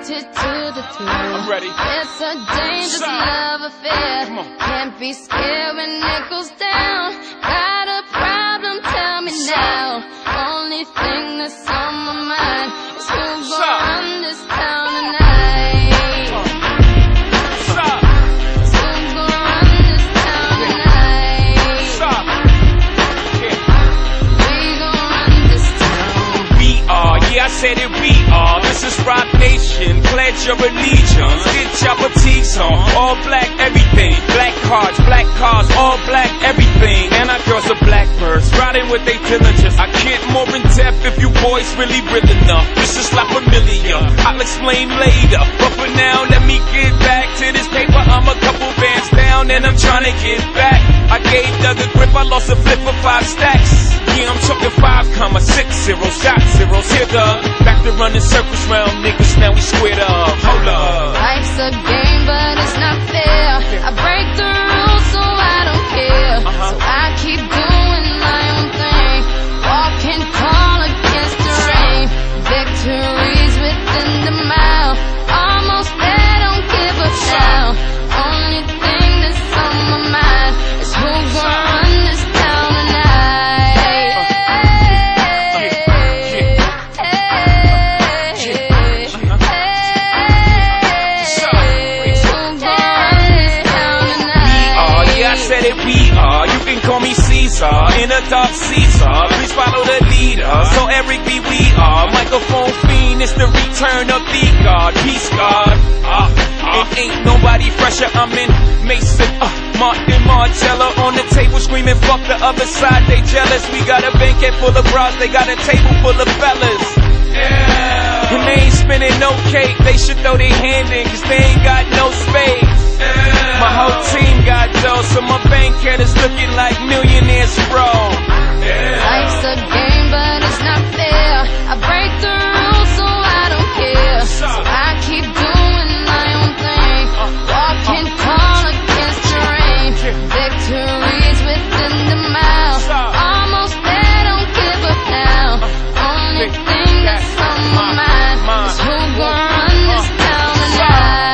addicted to the thrill. I'm ready. It's a dangerous love affair. Can't be scared when it goes down. Got a problem? Tell me now. Only thing that's on my mind is who's gonna run this town tonight. Who's gonna run this town tonight? We gonna run this town. We are, yeah, I said it, we are. This is Rock Nation, pledge your allegiance. Get your boutiques on, all black everything. Black cars, all black everything. And our girls are blackbirds, riding with their diligence. I can't more in depth if you boys really real enough. This is not familiar, I'll explain later. But for now, let me get back to this paper. I'm a couple bands down and I'm trying to get back. I gave Doug a grip, I lost a flip for 5 stacks. Yeah, I'm talking 5,60, shot zeros. Here, back to running circles round niggas, now we squared up. Hold up. Life's a game, but it's not fair. I break the rules, so I don't care. So I keep doing my own thing. Walking tall against the rain. Victories within the mile. Almost there, don't give up now. Only thing that's on my mind is who's gonna run this town tonight. Said it, we are. You can call me Caesar, in a dark Caesar. Please follow the leader. So Eric B, we are. Microphone fiend, it's the return of the God. Peace God. It ain't nobody fresher. I'm in Mason, Martin Margiela on the table screaming, fuck the other side, they jealous. We got a banquet full of bras, they got a table full of fellas. Yeah. And they ain't spinning no cake, they should throw their hand in, cause they ain't got no space. My whole team got dough, so my bank account is looking like millionaires, bro. Life's a game, but it's not fair. I break the rules, so I don't care. So I keep doing my own thing. Walking tall against the rain. Victories within the mile. Almost there, don't give up now. Only thing that's on my mind is who's gonna run this town tonight.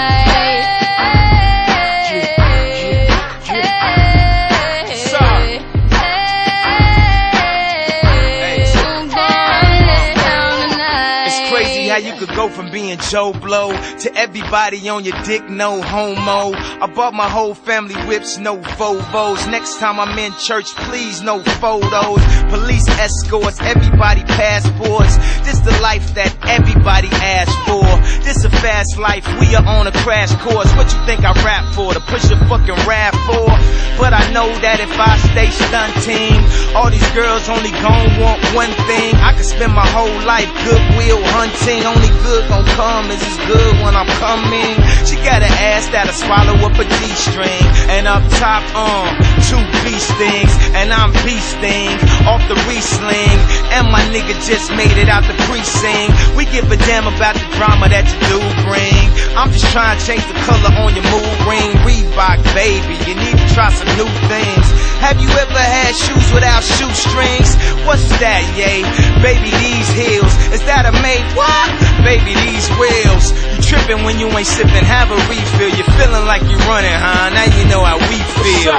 How you could go from being Joe Blow to everybody on your dick, no homo. I bought my whole family whips, no Vovos. Next time I'm in church, please, no photos. Police escorts, everybody passports. This the life that everybody asked for. This a fast life, we are on a crash course. What you think I rap for? To push a fucking rap for? But I know that if I stay stunting, all these girls only gon' want one thing. I could spend my whole life goodwill hunting. Only good gon' come is as good when I'm coming. She got an ass that'll swallow up a G-string. And up top, 2 beast things. And I'm beasting off the re-sling. And my nigga just made it out the precinct. We give a damn about the drama that you do bring. I'm just trying to change the color on your mood ring. Reebok, baby, you need to try some new things. Have you ever had shoes without shoestrings? What's that, yay? Baby, these heels, is that a made what? Baby, these wheels. You tripping when you ain't sipping, have a refill. You feeling like you're running, huh? Now you know how we feel.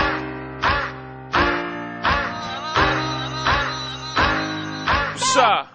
Sir.